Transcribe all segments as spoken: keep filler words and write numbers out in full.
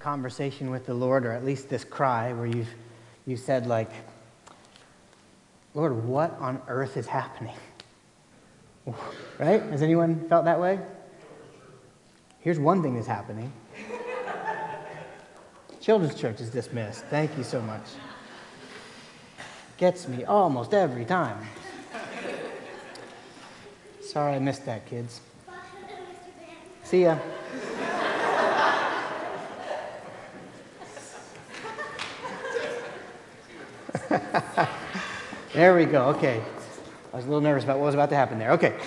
conversation with the Lord, or at least this cry where you've you said like, Lord, what on earth is happening? Right? Has anyone felt that way? Here's one thing that's happening. Children's church is dismissed. Thank you so much. Gets me almost every time. Sorry I missed that, kids. See ya. There we go. Okay. I was a little nervous about what was about to happen there. Okay.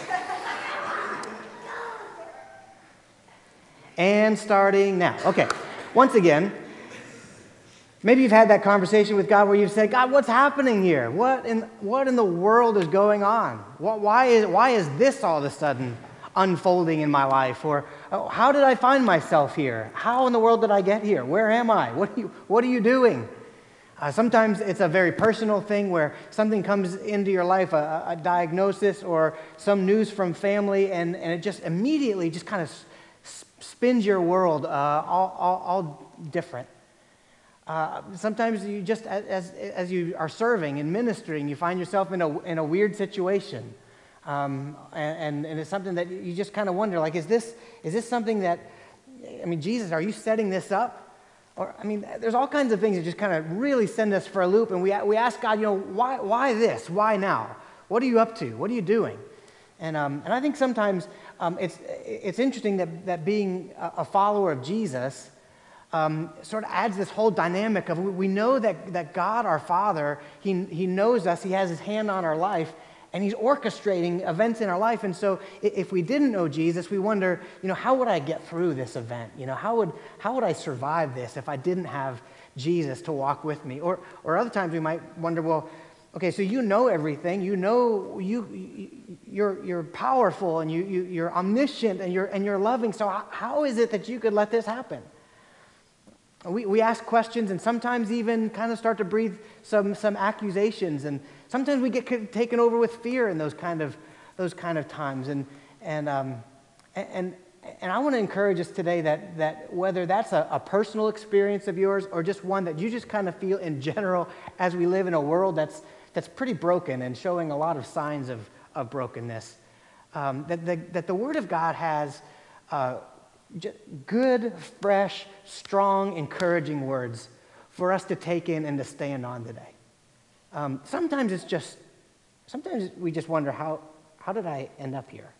And starting now. Okay. Once again, maybe you've had that conversation with God where you've said, God, what's happening here? What in, what in the world is going on? What, why, is, why is this all of a sudden unfolding in my life? Or oh, how did I find myself here? How in the world did I get here? Where am I? What are you, what are you doing? Uh, sometimes it's a very personal thing where something comes into your life, a, a diagnosis or some news from family, and, and it just immediately just kind of s- spins your world uh, all, all, all different. Uh, sometimes you just, as, as you are serving and ministering, you find yourself in a, in a weird situation. Um, and, and it's something that you just kind of wonder, like, is this, is this something that, I mean, Jesus, are you setting this up? Or, I mean, there's all kinds of things that just kind of really send us for a loop, and we we ask God, you know, why why this? Why now? What are you up to? What are you doing? And um, and I think sometimes um, it's it's interesting that that being a follower of Jesus um, sort of adds this whole dynamic of we know that that God our Father, he he knows us, he has his hand on our life. And he's orchestrating events in our life. And so if we didn't know Jesus, we wonder, you know, how would I get through this event? You know, how would how would I survive this if I didn't have Jesus to walk with me? Or or other times we might wonder, well, okay, so you know everything. You know you you're you're powerful and you, you you're omniscient and you're and you're loving. So how, how is it that you could let this happen? We we ask questions and sometimes even kind of start to breathe some some accusations, and sometimes we get taken over with fear in those kind of those kind of times. And and um, and and I want to encourage us today that that whether that's a, a personal experience of yours or just one that you just kind of feel in general as we live in a world that's that's pretty broken and showing a lot of signs of of brokenness, um, that the that the Word of God has. Uh, Good, fresh, strong, encouraging words for us to take in and to stand on today. Um, sometimes it's just, sometimes we just wonder, how how did I end up here?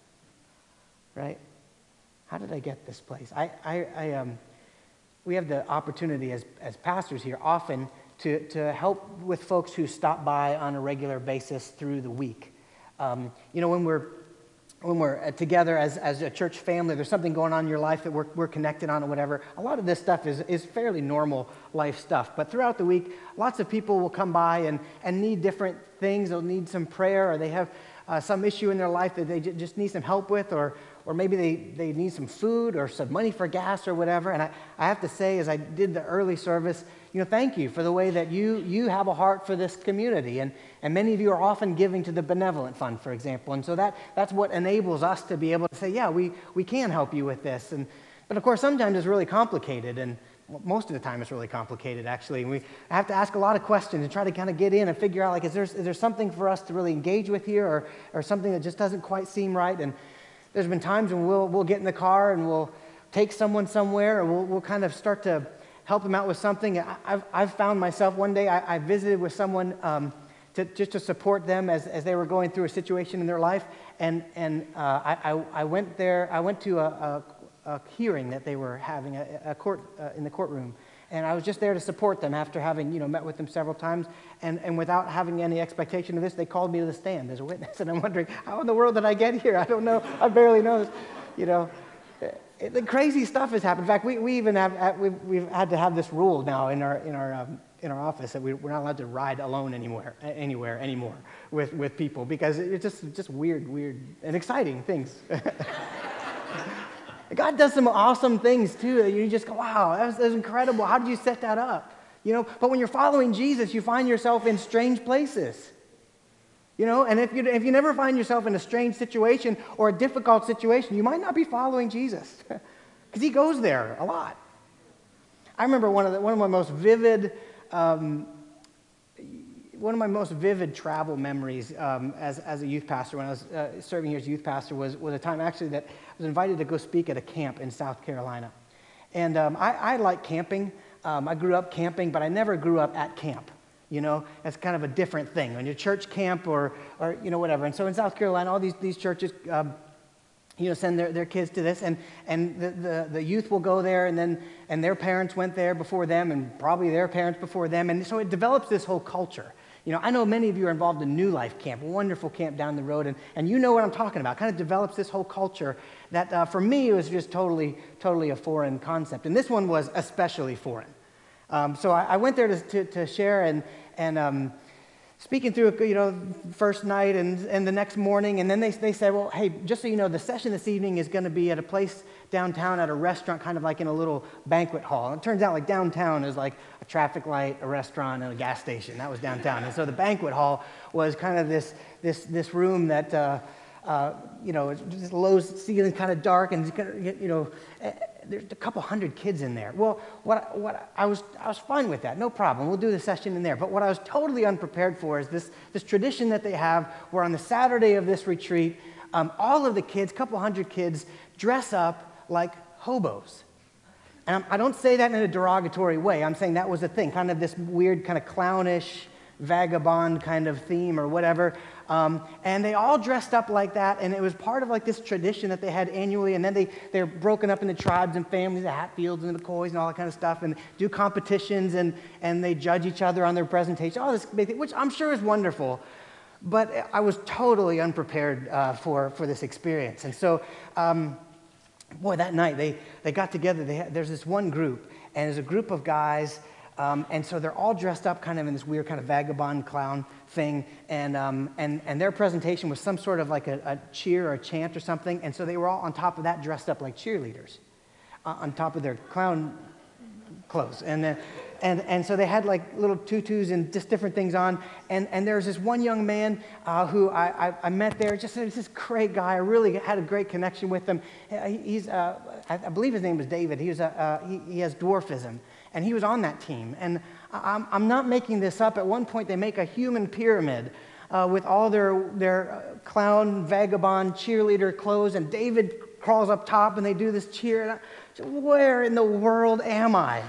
Right? How did I get this place? I, I, I um, we have the opportunity as as pastors here often to to help with folks who stop by on a regular basis through the week. Um, you know, when we're When we're together as, as a church family, there's something going on in your life that we're, we're connected on or whatever. A lot of this stuff is, is fairly normal life stuff. But throughout the week, lots of people will come by and, and need different things. They'll need some prayer, or they have uh, some issue in their life that they j- just need some help with, or or maybe they, they need some food or some money for gas or whatever. And I, I have to say, as I did the early service, you know, thank you for the way that you you have a heart for this community. And, and many of you are often giving to the Benevolent Fund, for example. And so that that's what enables us to be able to say, yeah, we, we can help you with this. And But of course, sometimes it's really complicated. And most of the time it's really complicated, actually. And we have to ask a lot of questions and try to kind of get in and figure out, like, is there, is there something for us to really engage with here, or, or something that just doesn't quite seem right? And there's been times when we'll we'll get in the car and we'll take someone somewhere, or we'll we'll kind of start to help them out with something. I, I've I've found myself one day I, I visited with someone um, to just to support them as, as they were going through a situation in their life, and and uh, I, I I went there. I went to a, a, a hearing that they were having a, a court uh, in the courtroom. And I was just there to support them after having, you know, met with them several times. And, and without having any expectation of this, they called me to the stand as a witness. And I'm wondering, how in the world did I get here? I don't know. I barely know this. You know, it, the crazy stuff has happened. In fact, we, we even have, we've, we've had to have this rule now in our in our um, in our office that we, we're not allowed to ride alone anywhere, anywhere anymore with, with people, because it's just just weird, weird, and exciting things. God does some awesome things too. You just go, wow, that was, that was incredible. How did you set that up? You know, but when you're following Jesus, you find yourself in strange places. You know, and if you if you never find yourself in a strange situation or a difficult situation, you might not be following Jesus, because he goes there a lot. I remember one of the, one of my most vivid, um, one of my most vivid travel memories um, as as a youth pastor when I was uh, serving here as youth pastor was was a time actually that I was invited to go speak at a camp in South Carolina, and um, I, I like camping. Um, I grew up camping, but I never grew up at camp. You know, that's kind of a different thing when you're church camp or or you know whatever. And so in South Carolina, all these these churches. Um, you know, send their, their kids to this, and, and the, the, the youth will go there, and then and their parents went there before them, and probably their parents before them, and so it develops this whole culture. You know, I know many of you are involved in New Life Camp, a wonderful camp down the road, and, and you know what I'm talking about. It kind of develops this whole culture that, uh, for me, it was just totally, totally a foreign concept, and this one was especially foreign. Um, so I, I went there to, to, to share, and and um, speaking through, you know, first night and, and the next morning, and then they, they said, well, hey, just so you know, the session this evening is going to be at a place downtown at a restaurant, kind of like in a little banquet hall. And it turns out like downtown is like a traffic light, a restaurant, and a gas station. That was downtown. And so the banquet hall was kind of this this this room that, uh, uh, you know, it's just low ceiling, kind of dark, and, you know, there's a couple hundred kids in there. Well, what what I was I was fine with that, no problem. We'll do the session in there. But what I was totally unprepared for is this this tradition that they have, where on the Saturday of this retreat, um, all of the kids, a couple hundred kids, dress up like hobos. And I'm, I don't say that in a derogatory way. I'm saying that was a thing, kind of this weird, kind of clownish, vagabond kind of theme or whatever. Um, and they all dressed up like that, and it was part of like this tradition that they had annually, and then they, they're broken up into tribes and families, the Hatfields and the McCoys and all that kind of stuff, and do competitions, and, and they judge each other on their presentation, all this big thing, which I'm sure is wonderful, but I was totally unprepared uh, for, for this experience. And so, um, boy, that night, they, they got together, they had, there's this one group, and there's a group of guys. Um, and so they're all dressed up kind of in this weird kind of vagabond clown thing, and um, and and their presentation was some sort of like a, a cheer or a chant or something, and so they were all on top of that dressed up like cheerleaders, uh, on top of their clown clothes, and uh, and and so they had like little tutus and just different things on, and and there was this one young man uh, who I, I I met there, just this great guy. I really had a great connection with him. He's uh, I, I believe his name was David. He was a uh, he, he has dwarfism. And he was on that team. And I'm, I'm not making this up. At one point, they make a human pyramid uh, with all their, their uh, clown, vagabond, cheerleader clothes. And David crawls up top, and they do this cheer. And I, where in the world am I?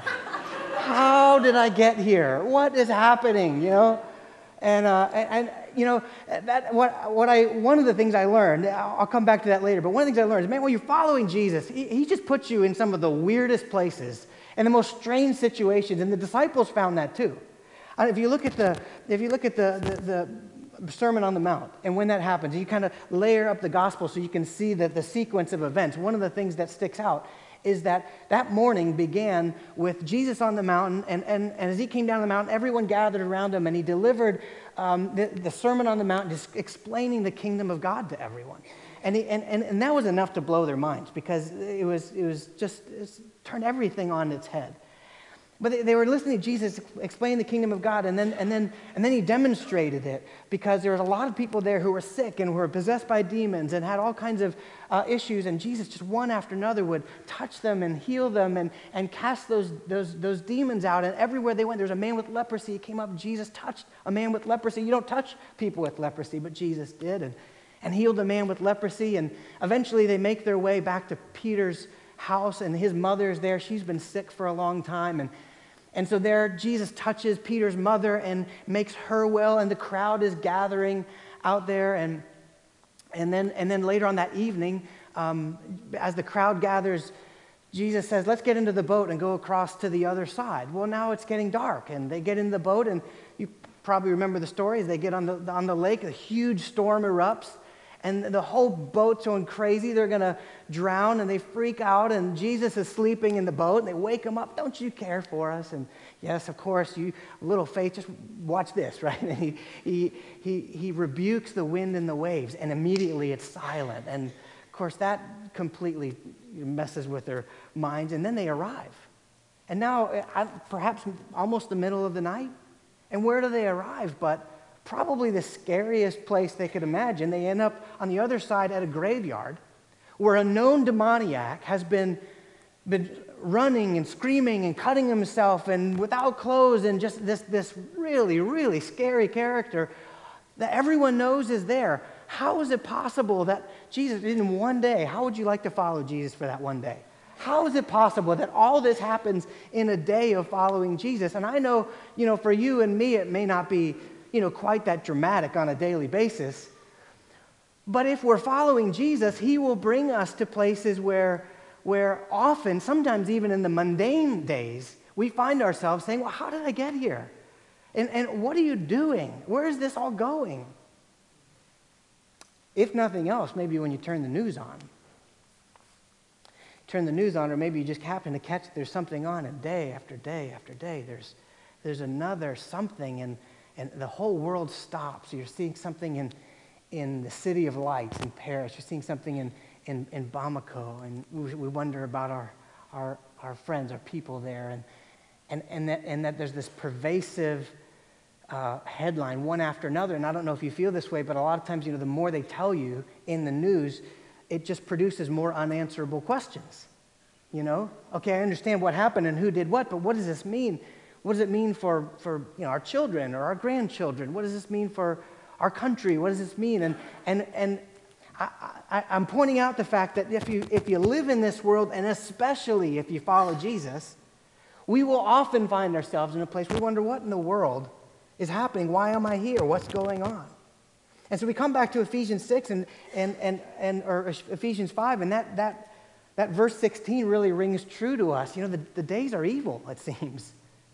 How did I get here? What is happening, you know? And, uh, and, and you know, that what what I one of the things I learned, I'll come back to that later, but one of the things I learned is, man, when you're following Jesus, he, he just puts you in some of the weirdest places and the most strange situations, and the disciples found that too. Uh, if you look at the if you look at the, the the Sermon on the Mount, and when that happens, you kind of layer up the gospel so you can see that the sequence of events. One of the things that sticks out is that that morning began with Jesus on the mountain, and, and, and as he came down the mountain, everyone gathered around him, and he delivered um, the, the Sermon on the Mount, just explaining the kingdom of God to everyone. And, he, and, and, and that was enough to blow their minds, because it was, it was just, it was, turned everything on its head. But they, they were listening to Jesus explain the kingdom of God, and then and then and then he demonstrated it, because there was a lot of people there who were sick and who were possessed by demons and had all kinds of uh, issues, and Jesus just one after another would touch them and heal them and, and cast those, those, those demons out. And everywhere they went, there was a man with leprosy. He came up, Jesus touched a man with leprosy. You don't touch people with leprosy, but Jesus did, and, and healed a man with leprosy. And eventually they make their way back to Peter's house, and his mother's there. She's been sick for a long time, and And so there, Jesus touches Peter's mother and makes her well, and the crowd is gathering out there. And and then and then later on that evening, um, as the crowd gathers, Jesus says, "Let's get into the boat and go across to the other side." Well, now it's getting dark, and they get in the boat, and you probably remember the story. As they get on the on the lake, a huge storm erupts. And the whole boat's going crazy. They're going to drown, and they freak out. And Jesus is sleeping in the boat, and they wake him up. "Don't you care for us?" And yes, of course, you little faith, just watch this, right? And he, he, he, he rebukes the wind and the waves, and immediately it's silent. And of course, that completely messes with their minds. And then they arrive. And now, perhaps almost the middle of the night. And where do they arrive? But probably the scariest place they could imagine. They end up on the other side at a graveyard where a known demoniac has been, been running and screaming and cutting himself and without clothes and just this, this really, really scary character that everyone knows is there. How is it possible that Jesus, in one day, how would you like to follow Jesus for that one day? How is it possible that all this happens in a day of following Jesus? And I know, you know, for you and me, it may not be, you know, quite that dramatic on a daily basis. But if we're following Jesus, he will bring us to places where, where often, sometimes even in the mundane days, we find ourselves saying, well, how did I get here? And, and what are you doing? Where is this all going? If nothing else, maybe when you turn the news on. Turn the news on, or maybe you just happen to catch there's something on, and day after day after day, there's, there's another something, and, and the whole world stops. You're seeing something in, in the City of Lights in Paris. You're seeing something in, in, in Bamako, and we, we wonder about our, our, our friends, our people there, and, and, and, that, and that there's this pervasive Uh, headline one after another. And I don't know if you feel this way, but a lot of times, you know, the more they tell you in the news, it just produces more unanswerable questions. You know, okay, I understand what happened and who did what, but what does this mean? What does it mean for, for you know, our children or our grandchildren? What does this mean for our country? What does this mean? And and and I, I, I'm pointing out the fact that if you if you live in this world, and especially if you follow Jesus, we will often find ourselves in a place we wonder, what in the world is happening? Why am I here? What's going on? And so we come back to Ephesians six and and and and or Ephesians five, and that that that verse sixteen really rings true to us. You know, the, the days are evil, it seems.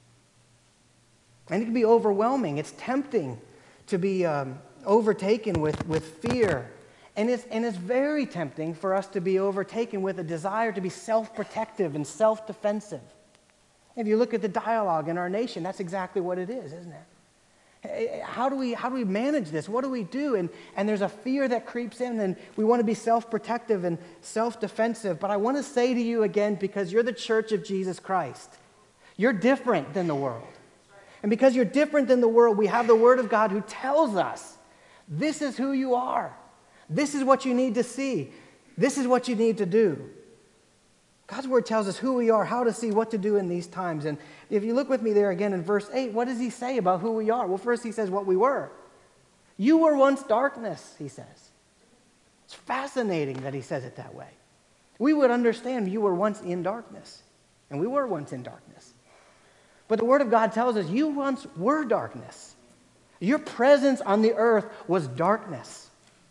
And it can be overwhelming. It's tempting to be um, overtaken with, with fear. And it's and it's very tempting for us to be overtaken with a desire to be self-protective and self-defensive. If you look at the dialogue in our nation, that's exactly what it is, isn't it? How do we how do we manage this? What do we do? And, and there's a fear that creeps in, and we want to be self-protective and self-defensive. But I want to say to you again, because you're the church of Jesus Christ, you're different than the world. And because you're different than the world, we have the Word of God who tells us, this is who you are. This is what you need to see. This is what you need to do. God's Word tells us who we are, how to see, what to do in these times. And if you look with me there again in verse eight, what does he say about who we are? Well, first he says what we were. You were once darkness, he says. It's fascinating that he says it that way. We would understand you were once in darkness, and we were once in darkness. But the Word of God tells us you once were darkness. Your presence on the earth was darkness.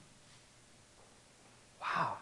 Wow.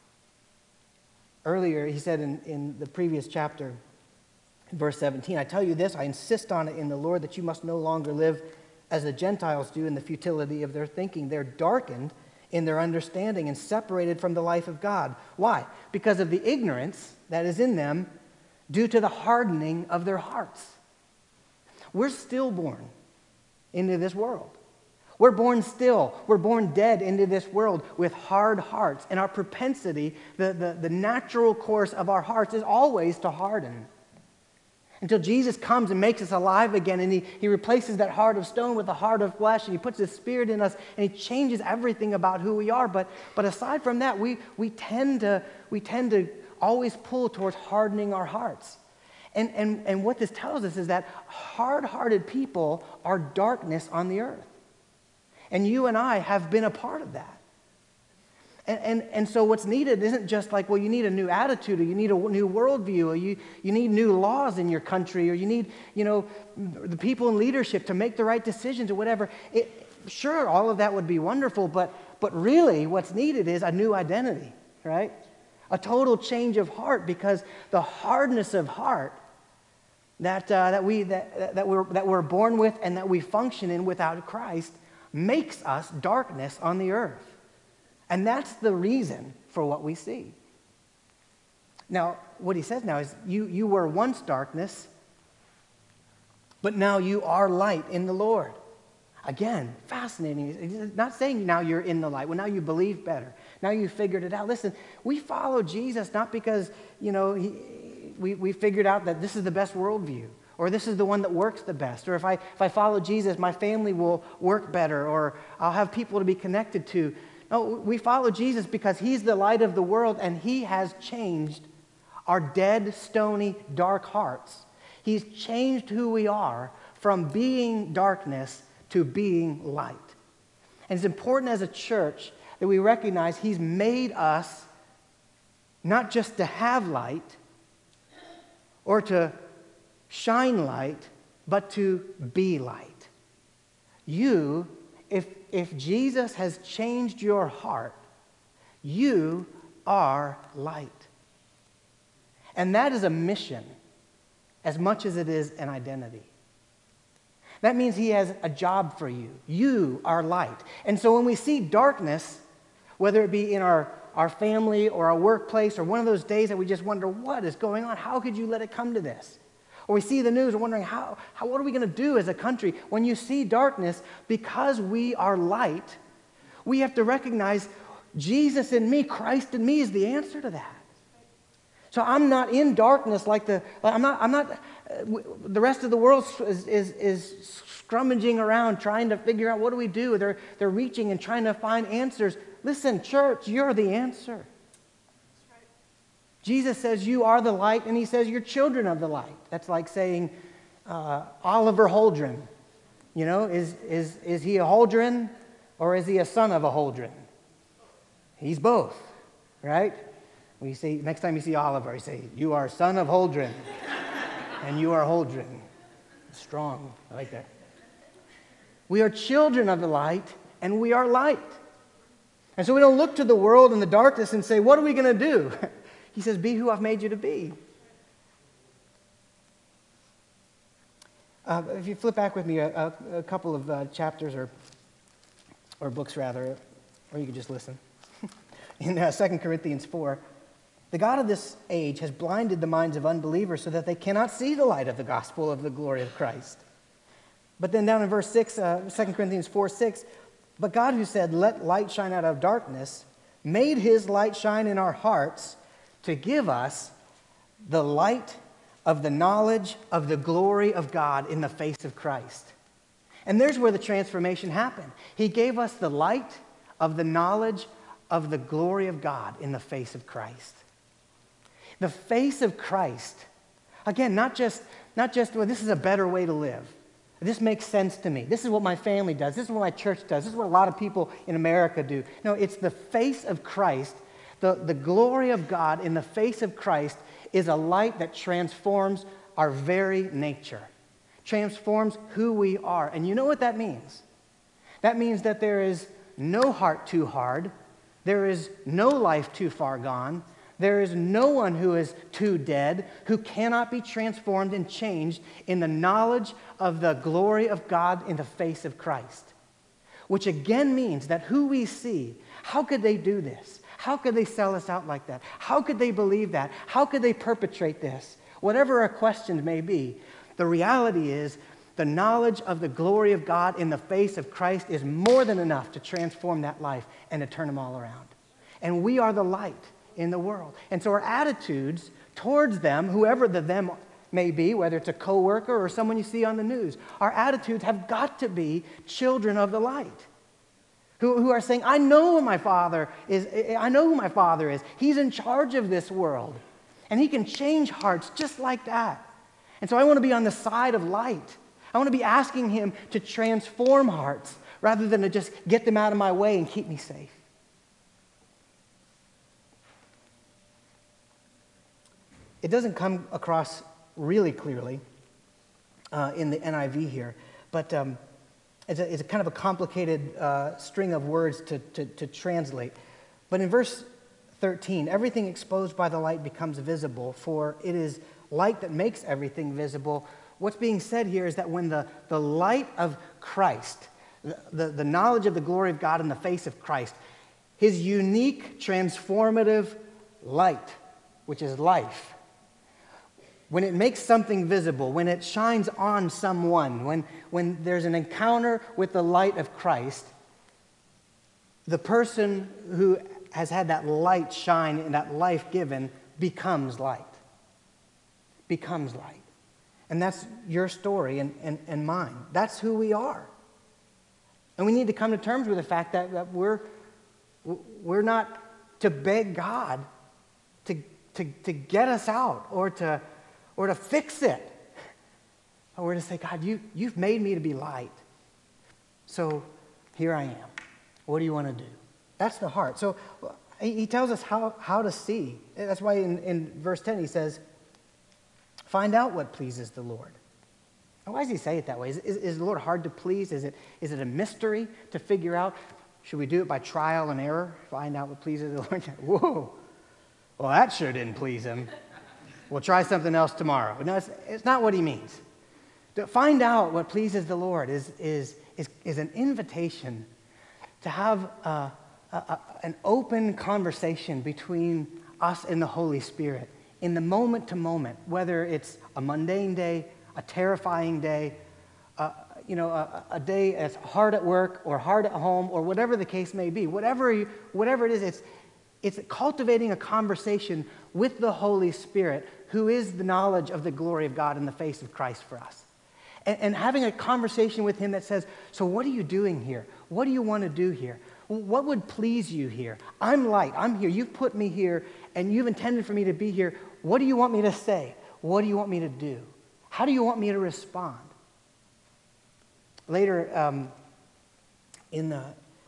Earlier, he said in, in the previous chapter, in verse seventeen, I tell you this, I insist on it in the Lord, that you must no longer live as the Gentiles do in the futility of their thinking. They're darkened in their understanding and separated from the life of God. Why? Because of the ignorance that is in them due to the hardening of their hearts. We're stillborn into this world. We're born still. We're born dead into this world with hard hearts. And our propensity, the, the, the natural course of our hearts is always to harden. Until Jesus comes and makes us alive again, and he, he replaces that heart of stone with a heart of flesh, and he puts his Spirit in us, and he changes everything about who we are. But, but aside from that, we, we, tend to, we tend to always pull towards hardening our hearts. And, and, and what this tells us is that hard-hearted people are darkness on the earth. And you and I have been a part of that. And, and, and so what's needed isn't just like, well, you need a new attitude, or you need a new worldview, or you, you need new laws in your country, or you need, you know, the people in leadership to make the right decisions or whatever. It, sure, all of that would be wonderful, but, but really what's needed is a new identity, right? A total change of heart, because the hardness of heart that, uh, that, we, that, that, we're, that we're born with and that we function in without Christ makes us darkness on the earth. And that's the reason for what we see. Now, what he says now is, you, you were once darkness, but now you are light in the Lord. Again, fascinating. He's not saying now you're in the light. Well, now you believe better. Now you figured it out. Listen, we follow Jesus not because, you know, he, we, we figured out that this is the best worldview, or this is the one that works the best, or if I, if I follow Jesus, my family will work better, or I'll have people to be connected to. No, we follow Jesus because he's the light of the world, and he has changed our dead, stony, dark hearts. He's changed who we are from being darkness to being light. And it's important as a church that we recognize He's made us not just to have light or to shine light, but to be light. You, if, if Jesus has changed your heart, you are light. And that is a mission as much as it is an identity. That means He has a job for you. You are light. And so when we see darkness, whether it be in our, our family or our workplace or one of those days that we just wonder, what is going on? How could you let it come to this? Or we see the news and wondering, how, how, what are we going to do as a country? When you see darkness, because we are light, we have to recognize Jesus in me, Christ in me is the answer to that. So I'm not in darkness like the, I'm not, I'm not, uh, the rest of the world is, is, is scrummaging around trying to figure out what do we do. They're, they're reaching and trying to find answers. Listen, church, you're the answer. Jesus says you are the light, and He says you're children of the light. That's like saying uh, Oliver Holdren. You know, is, is, is he a Holdren or is he a son of a Holdren? He's both, right? When you say, next time you see Oliver, you say, you are son of Holdren, and you are Holdren. Strong, I like that. We are children of the light, and we are light. And so we don't look to the world and the darkness and say, what are we going to do? He says, be who I've made you to be. Uh, if you flip back with me a, a, a couple of uh, chapters or, or books, rather, or you could just listen. In uh, Second Corinthians four, the God of this age has blinded the minds of unbelievers so that they cannot see the light of the gospel of the glory of Christ. But then down in verse six, uh, Second Corinthians four six, but God who said, let light shine out of darkness, made His light shine in our hearts to give us the light of the knowledge of the glory of God in the face of Christ. And there's where the transformation happened. He gave us the light of the knowledge of the glory of God in the face of Christ. The face of Christ. Again, not just, not just, well, this is a better way to live. This makes sense to me. This is what my family does. This is what my church does. This is what a lot of people in America do. No, it's the face of Christ. The, the glory of God in the face of Christ is a light that transforms our very nature, transforms who we are. And you know what that means? That means that there is no heart too hard. There is no life too far gone. There is no one who is too dead, who cannot be transformed and changed in the knowledge of the glory of God in the face of Christ. Which again means that who we see, how could they do this? How could they sell us out like that? How could they believe that? How could they perpetrate this? Whatever our questions may be, the reality is the knowledge of the glory of God in the face of Christ is more than enough to transform that life and to turn them all around. And we are the light in the world. And so our attitudes towards them, whoever the them may be, whether it's a coworker or someone you see on the news, our attitudes have got to be children of the light. Who, who are saying, I know who my father is, I know who my father is. He's in charge of this world. And He can change hearts just like that. And so I want to be on the side of light. I want to be asking Him to transform hearts rather than to just get them out of my way and keep me safe. It doesn't come across really clearly uh, in the N I V here, but um, it's, a, it's a kind of a complicated uh, string of words to, to, to translate. But in verse thirteen, everything exposed by the light becomes visible, for it is light that makes everything visible. What's being said here is that when the, the light of Christ, the, the, the knowledge of the glory of God in the face of Christ, His unique transformative light, which is life, when it makes something visible, when it shines on someone, when, when there's an encounter with the light of Christ, the person who has had that light shine and that life given becomes light. Becomes light. And that's your story and, and, and mine. That's who we are. And we need to come to terms with the fact that, that we're, we're not to beg God to to, to get us out or to, or to fix it. Or we're to say, God, you, you've made me to be light. So here I am. What do you want to do? That's the heart. So he, he tells us how, how to see. That's why in, in verse ten he says, find out what pleases the Lord. Now, why does he say it that way? Is, is, is the Lord hard to please? Is it, is it a mystery to figure out? Should we do it by trial and error? Find out what pleases the Lord? Whoa. Well, that sure didn't please him. We'll try something else tomorrow. No, it's, it's not what he means. To find out what pleases the Lord is, is, is, is an invitation to have a, a, a, an open conversation between us and the Holy Spirit in the moment to moment, whether it's a mundane day, a terrifying day, uh, you know, a, a day that's hard at work or hard at home or whatever the case may be. Whatever, you, whatever it is, it's, it's cultivating a conversation with the Holy Spirit, who is the knowledge of the glory of God in the face of Christ for us. And, and having a conversation with him that says, so what are you doing here? What do you want to do here? What would please you here? I'm light. I'm here. You've put me here, and you've intended for me to be here. What do you want me to say? What do you want me to do? How do you want me to respond? Later um, in, the,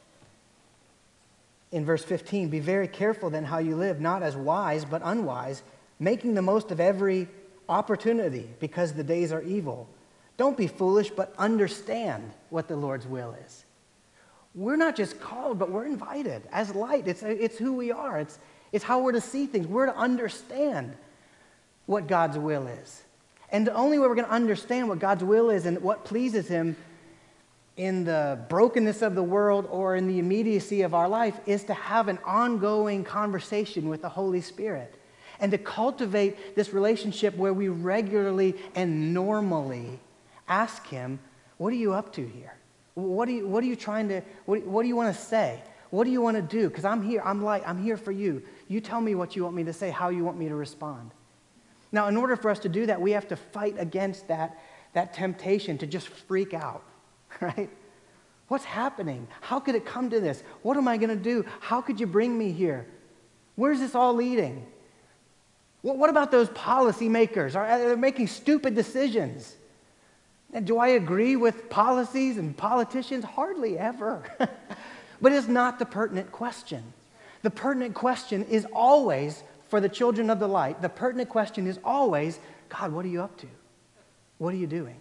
in verse fifteen, be very careful then how you live, not as wise but unwise, making the most of every opportunity because the days are evil. Don't be foolish, but understand what the Lord's will is. We're not just called, but we're invited as light. It's, it's who we are. It's, it's how we're to see things. We're to understand what God's will is. And the only way we're going to understand what God's will is and what pleases him in the brokenness of the world or in the immediacy of our life is to have an ongoing conversation with the Holy Spirit and to cultivate this relationship where we regularly and normally ask him, what are you up to here? What are you, what are you trying to, what, what do you want to say? What do you want to do? Because I'm here, I'm light, I'm here for you. You tell me what you want me to say, how you want me to respond. Now, in order for us to do that, we have to fight against that, that temptation to just freak out, right? What's happening? How could it come to this? What am I going to do? How could you bring me here? Where's this all leading? Well, what about those policymakers? Are they making stupid decisions? And do I agree with policies and politicians? Hardly ever. But it's not the pertinent question. The pertinent question is always, for the children of the light, the pertinent question is always, God, what are you up to? What are you doing?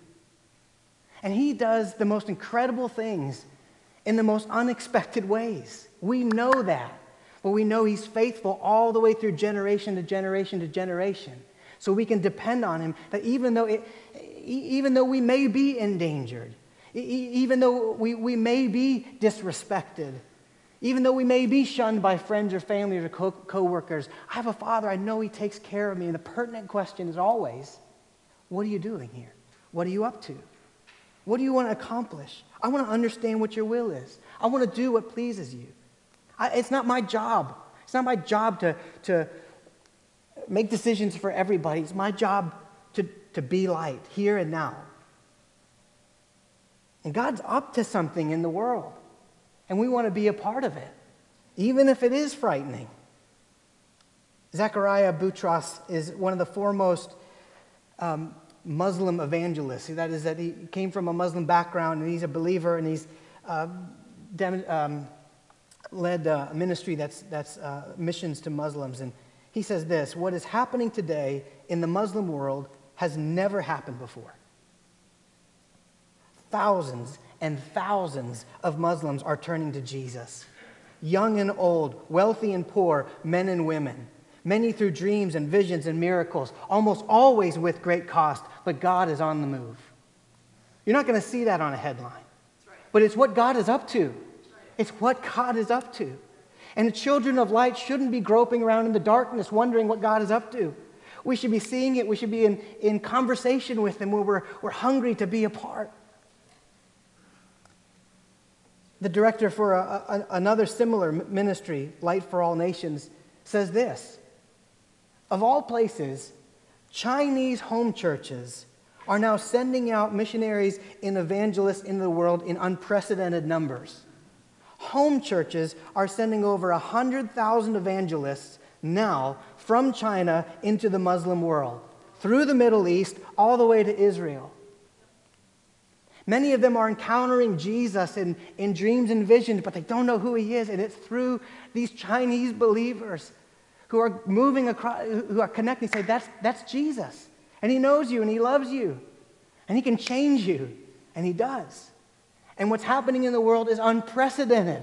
And he does the most incredible things in the most unexpected ways. We know that. But we know he's faithful all the way through generation to generation to generation. So we can depend on him that even though it, even though we may be endangered, even though we, we may be disrespected, even though we may be shunned by friends or family or co- co-workers, I have a Father, I know he takes care of me. And the pertinent question is always, what are you doing here? What are you up to? What do you want to accomplish? I want to understand what your will is. I want to do what pleases you. I, it's not my job. It's not my job to, to make decisions for everybody. It's my job to, to be light here and now. And God's up to something in the world. And we want to be a part of it, even if it is frightening. Zechariah Boutros is one of the foremost um, Muslim evangelists. That is, that he came from a Muslim background, and he's a believer, and he's uh, dem- um, led a ministry that's, that's uh, missions to Muslims. And he says this: what is happening today in the Muslim world has never happened before. Thousands and thousands of Muslims are turning to Jesus. Young and old, wealthy and poor, men and women. Many through dreams and visions and miracles, almost always with great cost, but God is on the move. You're not going to see that on a headline. But it's what God is up to. It's what God is up to. And the children of light shouldn't be groping around in the darkness wondering what God is up to. We should be seeing it. We should be in, in conversation with him where we're, we're hungry to be a part. The director for a, a, another similar ministry, Light for All Nations, says this: of all places, Chinese home churches are now sending out missionaries and evangelists into the world in unprecedented numbers. Home churches are sending over one hundred thousand evangelists, now from China into the Muslim world, through the Middle East, all the way to Israel. Many of them are encountering Jesus in, in dreams and visions, but they don't know who he is. And it's through these Chinese believers who are moving across, who are connecting, say, that's, that's Jesus. And he knows you and he loves you. And he can change you. And he does. And what's happening in the world is unprecedented.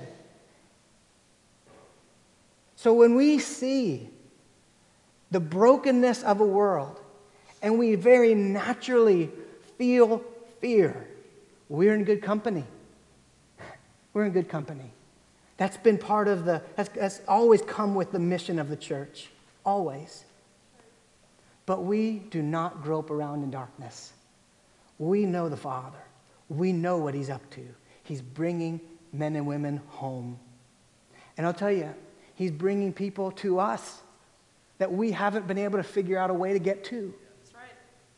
So when we see the brokenness of a world, and we very naturally feel fear, we're in good company. We're in good company. That's been part of the, that's, that's always come with the mission of the church. Always. But we do not grope around in darkness. We know the Father. We know what he's up to. He's bringing men and women home. And I'll tell you, he's bringing people to us that we haven't been able to figure out a way to get to. That's right.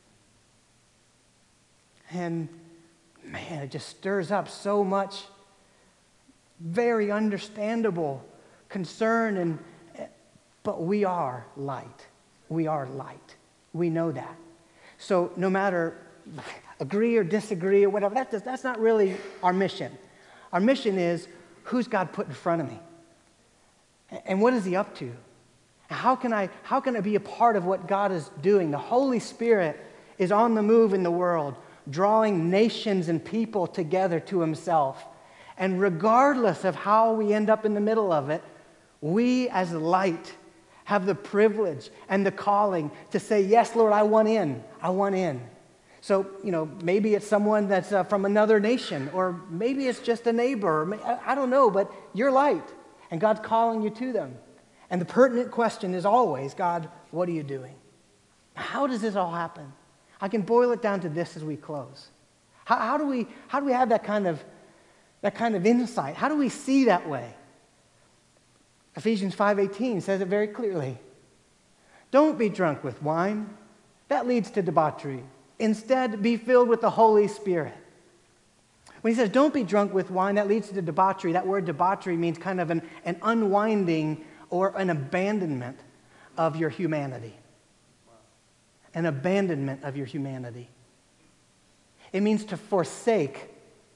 And man, it just stirs up so much very understandable concern. And but we are light. We are light. We know that. So no matter agree or disagree or whatever, that does, that's not really our mission. Our mission is, who's God put in front of me? And what is he up to? How can I, how can I be a part of what God is doing? The Holy Spirit is on the move in the world, drawing nations and people together to himself. And regardless of how we end up in the middle of it, we as light have the privilege and the calling to say, yes, Lord, I want in. I want in. So, you know, maybe it's someone that's uh, from another nation, or maybe it's just a neighbor. Or may, I, I don't know, but you're light, and God's calling you to them. And the pertinent question is always, God, what are you doing? How does this all happen? I can boil it down to this as we close. How, how do we how do we have that kind of that kind of insight? How do we see that way? Ephesians five eighteen says it very clearly. Don't be drunk with wine. That leads to debauchery. Instead, be filled with the Holy Spirit. When he says, don't be drunk with wine, that leads to debauchery. That word debauchery means kind of an, an unwinding or an abandonment of your humanity. An abandonment of your humanity. It means to forsake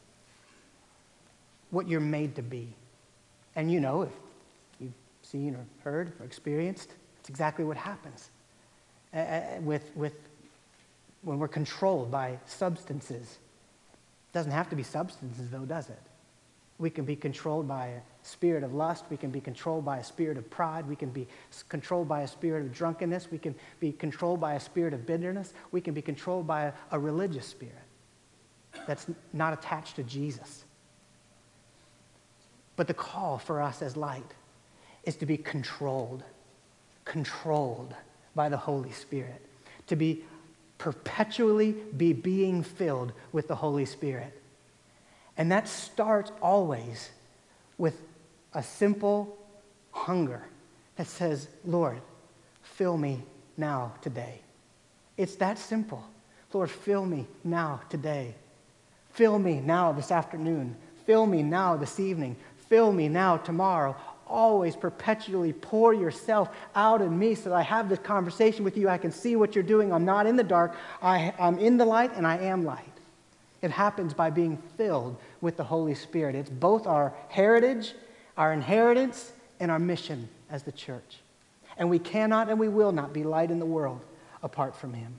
what you're made to be. And you know, if you've seen or heard or experienced, it's exactly what happens uh, with, with when we're controlled by substances. It doesn't have to be substances, though, does it? We can be controlled by a spirit of lust. We can be controlled by a spirit of pride. We can be controlled by a spirit of drunkenness. We can be controlled by a spirit of bitterness. We can be controlled by a, a religious spirit that's not attached to Jesus. But the call for us as light is to be controlled, controlled by the Holy Spirit, to be perpetually be being filled with the Holy Spirit. And that starts always with a simple hunger that says, Lord, fill me now today. It's that simple. Lord, fill me now today. Fill me now this afternoon. Fill me now this evening. Fill me now tomorrow. Always perpetually pour yourself out in me so that I have this conversation with you. I can see what you're doing. I'm not in the dark. I, I'm in the light, and I am light. It happens by being filled with the Holy Spirit. It's both our heritage, our inheritance, and our mission as the church. And we cannot and we will not be light in the world apart from him.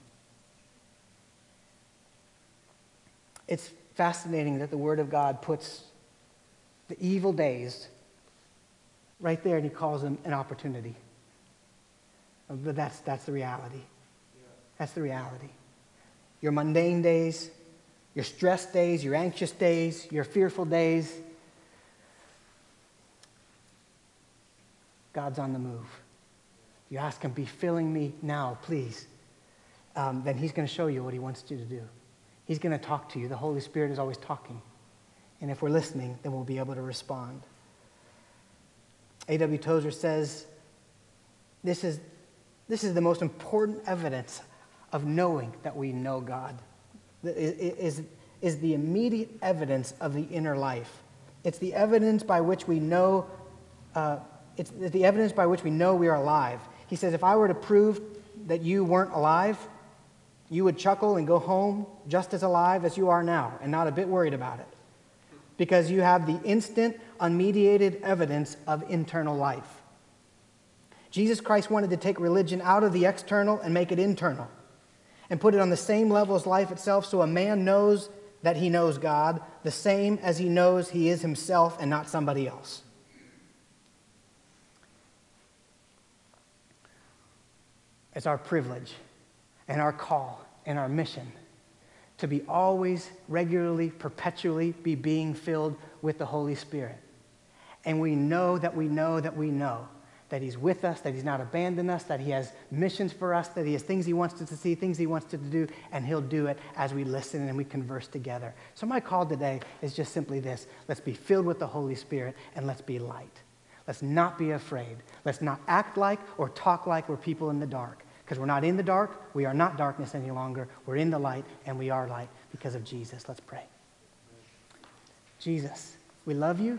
It's fascinating that the Word of God puts the evil days right there, and he calls them an opportunity. But that's, that's the reality. That's the reality. Your mundane days, your stressed days, your anxious days, your fearful days, God's on the move. You ask him, be filling me now, please. Um, then he's going to show you what he wants you to do. He's going to talk to you. The Holy Spirit is always talking. And if we're listening, then we'll be able to respond. A W Tozer says, this is, this is the most important evidence of knowing that we know God. It is, is the immediate evidence of the inner life. It's the evidence by which we know, uh, it's the evidence by which we know we are alive. He says, if I were to prove that you weren't alive, you would chuckle and go home just as alive as you are now and not a bit worried about it, because you have the instant, unmediated evidence of internal life. Jesus Christ wanted to take religion out of the external and make it internal and put it on the same level as life itself, so a man knows that he knows God the same as he knows he is himself and not somebody else. It's our privilege and our call and our mission to be always, regularly, perpetually be being filled with the Holy Spirit. And we know that we know that we know that he's with us, that he's not abandoned us, that he has missions for us, that he has things he wants us to see, things he wants us to do, and he'll do it as we listen and we converse together. So my call today is just simply this. Let's be filled with the Holy Spirit and let's be light. Let's not be afraid. Let's not act like or talk like we're people in the dark, because we're not in the dark. We are not darkness any longer. We're in the light, and we are light because of Jesus. Let's pray. Jesus, we love you.